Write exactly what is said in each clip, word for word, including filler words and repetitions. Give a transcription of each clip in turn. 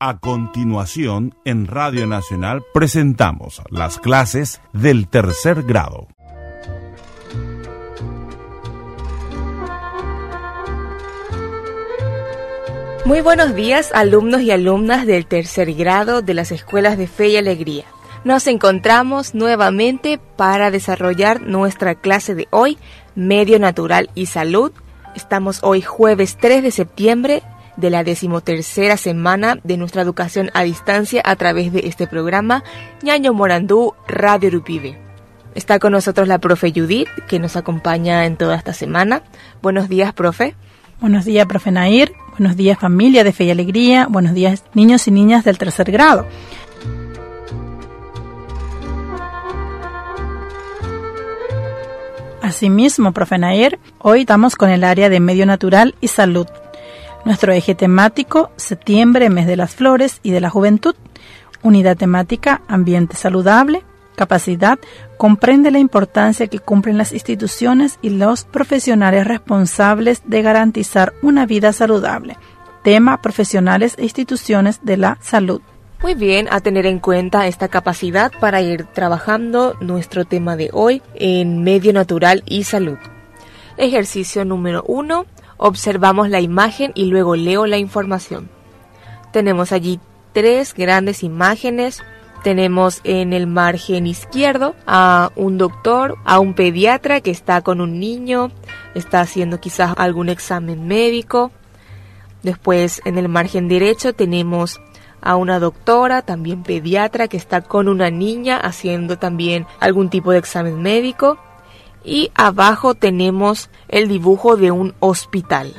A continuación, en Radio Nacional presentamos las clases del tercer grado. Muy buenos días, alumnos y alumnas del tercer grado de las escuelas de Fe y Alegría. Nos encontramos nuevamente para desarrollar nuestra clase de hoy, Medio Natural y Salud. Estamos hoy jueves tres de septiembre de la decimotercera semana de nuestra educación a distancia a través de este programa Ñaño Morandú Radio Rupibe. Está con nosotros la profe Judith, que nos acompaña en toda esta semana. Buenos días, profe. Buenos días, profe Nair. Buenos días, familia de Fe y Alegría. Buenos días, niños y niñas del tercer grado. Asimismo, profe Nair, hoy estamos con el área de Medio Natural y Salud. Nuestro eje temático, septiembre, mes de las flores y de la juventud. Unidad temática, ambiente saludable. Capacidad, comprende la importancia que cumplen las instituciones y los profesionales responsables de garantizar una vida saludable. Tema, profesionales e instituciones de la salud. Muy bien, a tener en cuenta esta capacidad para ir trabajando nuestro tema de hoy en Medio Natural y Salud. Ejercicio número uno. Observamos la imagen y luego leo la información. Tenemos allí tres grandes imágenes. Tenemos en el margen izquierdo a un doctor, a un pediatra que está con un niño, está haciendo quizás algún examen médico. Después en el margen derecho tenemos a una doctora, también pediatra, que está con una niña haciendo también algún tipo de examen médico. Y abajo tenemos el dibujo de un hospital.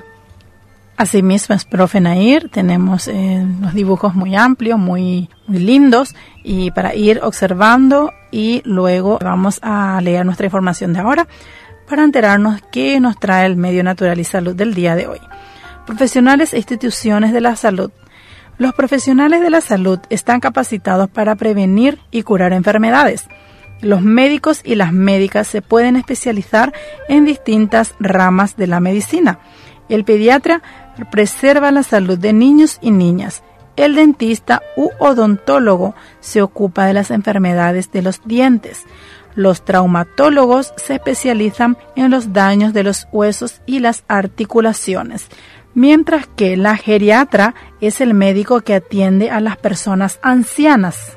Asimismo, es profe Nair, tenemos eh, unos dibujos muy amplios, muy, muy lindos, y para ir observando y luego vamos a leer nuestra información de ahora para enterarnos qué nos trae el Medio Natural y Salud del día de hoy. Profesionales e instituciones de la salud. Los profesionales de la salud están capacitados para prevenir y curar enfermedades. Los médicos y las médicas se pueden especializar en distintas ramas de la medicina. El pediatra preserva la salud de niños y niñas. El dentista u odontólogo se ocupa de las enfermedades de los dientes. Los traumatólogos se especializan en los daños de los huesos y las articulaciones, mientras que la geriatra es el médico que atiende a las personas ancianas.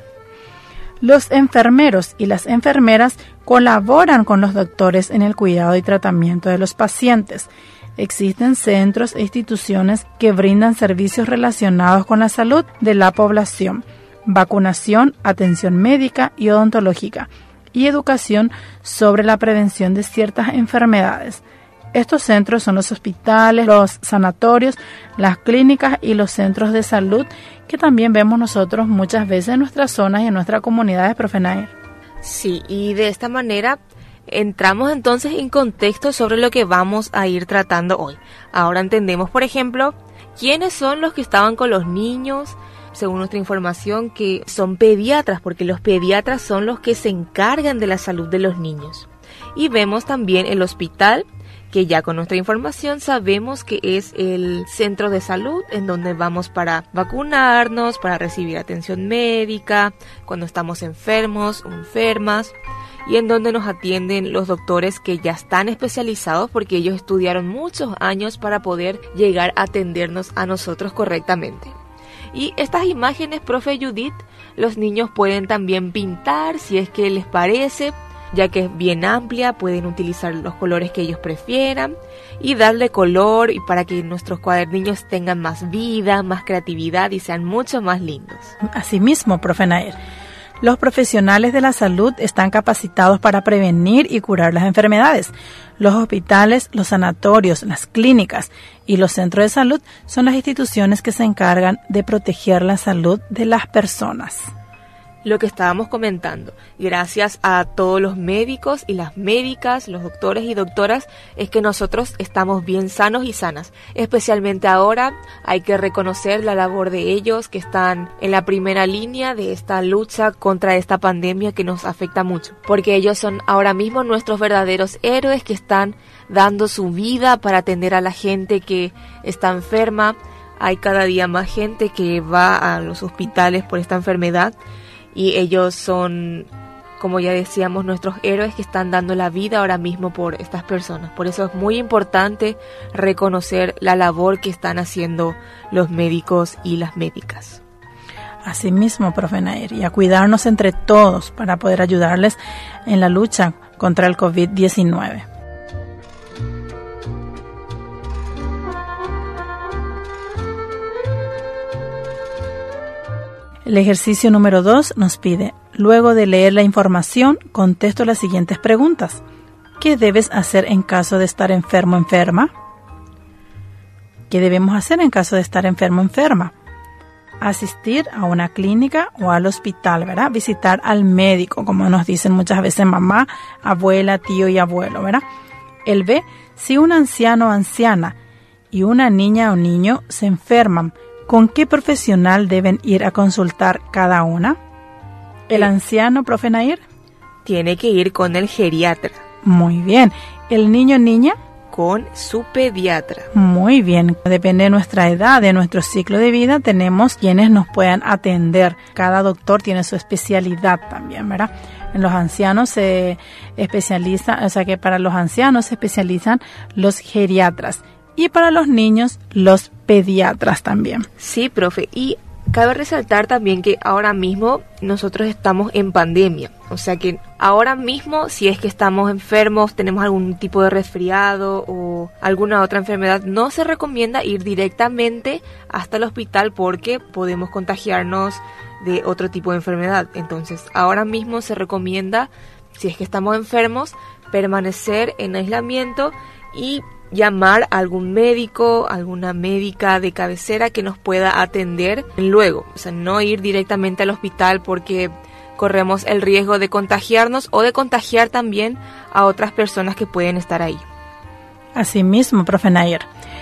Los enfermeros y las enfermeras colaboran con los doctores en el cuidado y tratamiento de los pacientes. Existen centros e instituciones que brindan servicios relacionados con la salud de la población, vacunación, atención médica y odontológica, y educación sobre la prevención de ciertas enfermedades. Estos centros son los hospitales, los sanatorios, las clínicas y los centros de salud que también vemos nosotros muchas veces en nuestras zonas y en nuestras comunidades, profe Nair. Sí, y de esta manera entramos entonces en contexto sobre lo que vamos a ir tratando hoy. Ahora entendemos, por ejemplo, quiénes son los que estaban con los niños, según nuestra información, que son pediatras, porque los pediatras son los que se encargan de la salud de los niños. Y vemos también el hospital, que ya con nuestra información sabemos que es el centro de salud en donde vamos para vacunarnos, para recibir atención médica, cuando estamos enfermos o enfermas, y en donde nos atienden los doctores que ya están especializados porque ellos estudiaron muchos años para poder llegar a atendernos a nosotros correctamente. Y estas imágenes, profe Judith, los niños pueden también pintar si es que les parece, ya que es bien amplia, pueden utilizar los colores que ellos prefieran y darle color y para que nuestros cuadernillos tengan más vida, más creatividad y sean mucho más lindos. Asimismo, profe Nair, los profesionales de la salud están capacitados para prevenir y curar las enfermedades. Los hospitales, los sanatorios, las clínicas y los centros de salud son las instituciones que se encargan de proteger la salud de las personas. Lo que estábamos comentando, gracias a todos los médicos y las médicas, los doctores y doctoras, es que nosotros estamos bien sanos y sanas. Especialmente ahora hay que reconocer la labor de ellos que están en la primera línea de esta lucha contra esta pandemia que nos afecta mucho. Porque ellos son ahora mismo nuestros verdaderos héroes que están dando su vida para atender a la gente que está enferma, hay cada día más gente que va a los hospitales por esta enfermedad y ellos son, como ya decíamos, nuestros héroes que están dando la vida ahora mismo por estas personas. Por eso es muy importante reconocer la labor que están haciendo los médicos y las médicas. Así mismo, profe Nair, y a cuidarnos entre todos para poder ayudarles en la lucha contra el COVID diecinueve. El ejercicio número dos nos pide, luego de leer la información, contesto las siguientes preguntas. ¿Qué debes hacer en caso de estar enfermo o enferma? ¿Qué debemos hacer en caso de estar enfermo o enferma? Asistir a una clínica o al hospital, ¿verdad? Visitar al médico, como nos dicen muchas veces mamá, abuela, tío y abuelo, ¿verdad? El B, si un anciano o anciana y una niña o niño se enferman, ¿con qué profesional deben ir a consultar cada una? ¿El anciano, profe Nair? Tiene que ir con el geriatra. Muy bien. ¿El niño o niña? Con su pediatra. Muy bien. Depende de nuestra edad, de nuestro ciclo de vida, tenemos quienes nos puedan atender. Cada doctor tiene su especialidad también, ¿verdad? En los ancianos se especializa, o sea que para los ancianos se especializan los geriatras y para los niños los pediatras también. Sí, profe. Y cabe resaltar también que ahora mismo nosotros estamos en pandemia. O sea que ahora mismo, si es que estamos enfermos, tenemos algún tipo de resfriado o alguna otra enfermedad, no se recomienda ir directamente hasta el hospital porque podemos contagiarnos de otro tipo de enfermedad. Entonces, ahora mismo se recomienda, si es que estamos enfermos, permanecer en aislamiento y llamar a algún médico, alguna médica de cabecera que nos pueda atender luego. O sea, no ir directamente al hospital porque corremos el riesgo de contagiarnos o de contagiar también a otras personas que pueden estar ahí. Así mismo, profe Nair.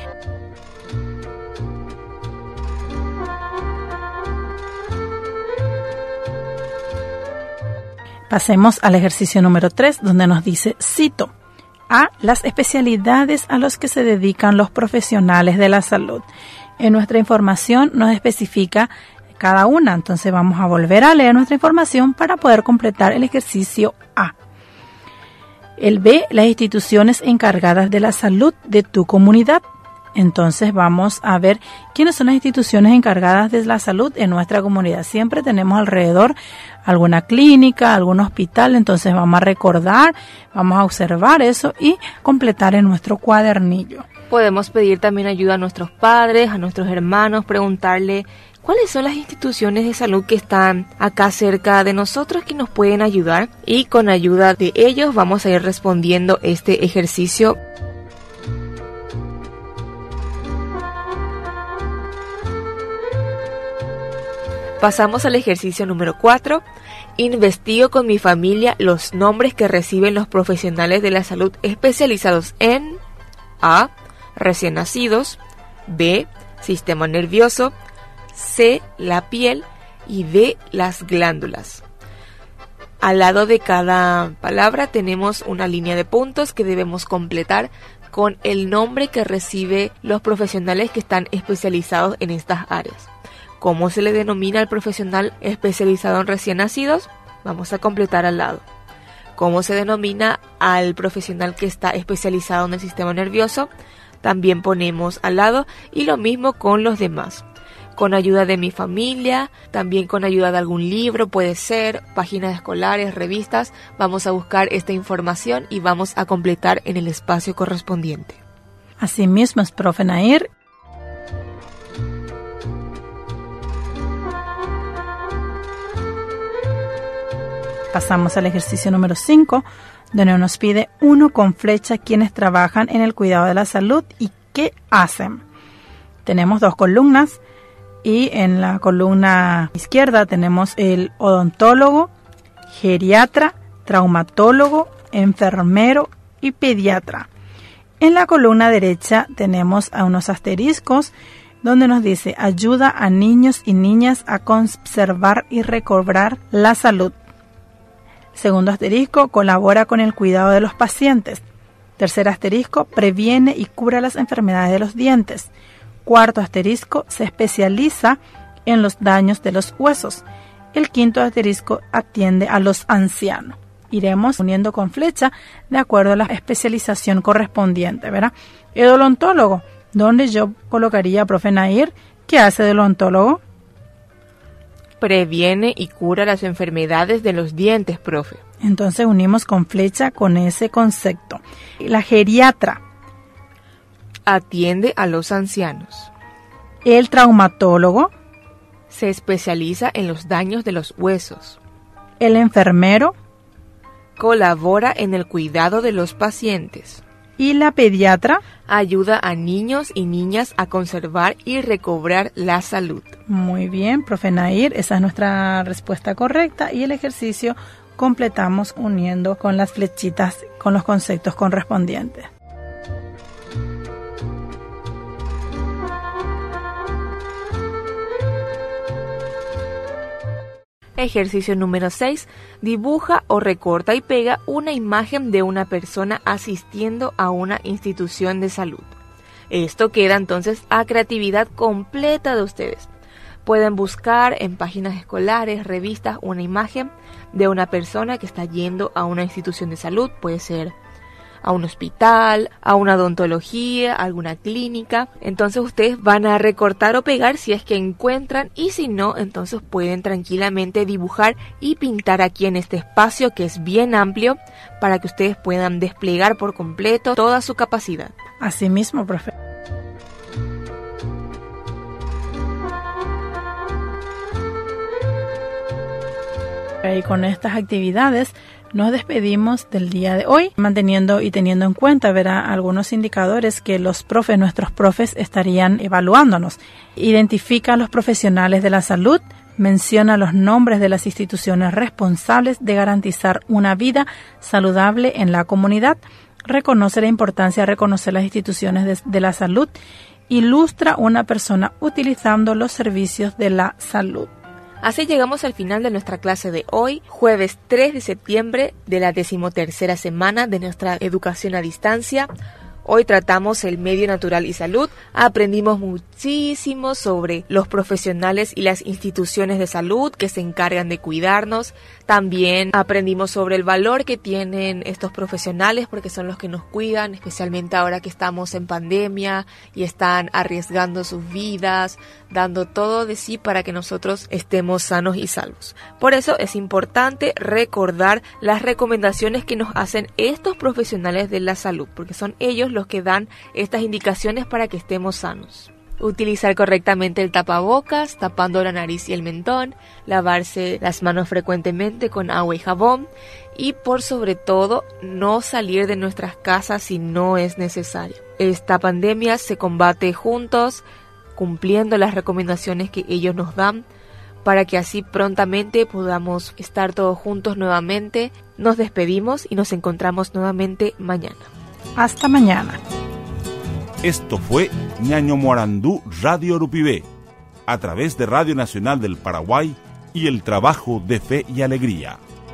Pasemos al ejercicio número tres, donde nos dice, cito, a las especialidades a las que se dedican los profesionales de la salud. En nuestra información nos especifica cada una, entonces vamos a volver a leer nuestra información para poder completar el ejercicio A. El B, las instituciones encargadas de la salud de tu comunidad. Entonces vamos a ver quiénes son las instituciones encargadas de la salud en nuestra comunidad. Siempre tenemos alrededor alguna clínica, algún hospital, entonces vamos a recordar, vamos a observar eso y completar en nuestro cuadernillo. Podemos pedir también ayuda a nuestros padres, a nuestros hermanos, preguntarle cuáles son las instituciones de salud que están acá cerca de nosotros que nos pueden ayudar, y con ayuda de ellos vamos a ir respondiendo este ejercicio. Pasamos al ejercicio número cuatro. Investigo con mi familia los nombres que reciben los profesionales de la salud especializados en A, recién nacidos, B, sistema nervioso, C, la piel y D, las glándulas. Al lado de cada palabra tenemos una línea de puntos que debemos completar con el nombre que recibe los profesionales que están especializados en estas áreas. ¿Cómo se le denomina al profesional especializado en recién nacidos? Vamos a completar al lado. ¿Cómo se denomina al profesional que está especializado en el sistema nervioso? También ponemos al lado, y lo mismo con los demás. Con ayuda de mi familia, también con ayuda de algún libro, puede ser, páginas escolares, revistas, vamos a buscar esta información y vamos a completar en el espacio correspondiente. Así mismo es, profe Nair. Pasamos al ejercicio número cinco, donde nos pide uno con flecha quienes trabajan en el cuidado de la salud y qué hacen. Tenemos dos columnas y en la columna izquierda tenemos el odontólogo, geriatra, traumatólogo, enfermero y pediatra. En la columna derecha tenemos a unos asteriscos donde nos dice ayuda a niños y niñas a conservar y recobrar la salud. Segundo asterisco, colabora con el cuidado de los pacientes. Tercer asterisco, previene y cura las enfermedades de los dientes. cuarto asterisco se especializa en los daños de los huesos. El quinto asterisco atiende a los ancianos. Iremos uniendo con flecha de acuerdo a la especialización correspondiente, ¿verdad? El odontólogo, donde yo colocaría, profe Nair, ¿qué hace el odontólogo? Previene y cura las enfermedades de los dientes, profe. Entonces unimos con flecha con ese concepto. La geriatra. Atiende a los ancianos. El traumatólogo. Se especializa en los daños de los huesos. El enfermero. Colabora en el cuidado de los pacientes. Y la pediatra. Ayuda a niños y niñas a conservar y recobrar la salud. Muy bien, profe Nair, esa es nuestra respuesta correcta. Y el ejercicio completamos uniendo con las flechitas con los conceptos correspondientes. Ejercicio número seis. Dibuja o recorta y pega una imagen de una persona asistiendo a una institución de salud. Esto queda entonces a creatividad completa de ustedes. Pueden buscar en páginas escolares, revistas, una imagen de una persona que está yendo a una institución de salud. Puede ser a un hospital, a una odontología, a alguna clínica. Entonces ustedes van a recortar o pegar si es que encuentran, y si no, entonces pueden tranquilamente dibujar y pintar aquí en este espacio que es bien amplio para que ustedes puedan desplegar por completo toda su capacidad. Así mismo, profe. Y con estas actividades nos despedimos del día de hoy, manteniendo y teniendo en cuenta, verá, algunos indicadores que los profes, nuestros profes, estarían evaluándonos. Identifica a los profesionales de la salud, menciona los nombres de las instituciones responsables de garantizar una vida saludable en la comunidad, reconoce la importancia de reconocer las instituciones de, de la salud, ilustra una persona utilizando los servicios de la salud. Así llegamos al final de nuestra clase de hoy, jueves tres de septiembre de la decimotercera semana de nuestra educación a distancia. Hoy tratamos el medio natural y salud, aprendimos muchísimo sobre los profesionales y las instituciones de salud que se encargan de cuidarnos. También aprendimos sobre el valor que tienen estos profesionales porque son los que nos cuidan, especialmente ahora que estamos en pandemia y están arriesgando sus vidas, dando todo de sí para que nosotros estemos sanos y salvos. Por eso es importante recordar las recomendaciones que nos hacen estos profesionales de la salud, porque son ellos los que dan estas indicaciones para que estemos sanos. Utilizar correctamente el tapabocas, tapando la nariz y el mentón, lavarse las manos frecuentemente con agua y jabón y por sobre todo no salir de nuestras casas si no es necesario. Esta pandemia se combate juntos, cumpliendo las recomendaciones que ellos nos dan para que así prontamente podamos estar todos juntos nuevamente. Nos despedimos y nos encontramos nuevamente mañana. Hasta mañana. Esto fue Ñaño Morandú Radio Urupibé, a través de Radio Nacional del Paraguay y el trabajo de Fe y Alegría.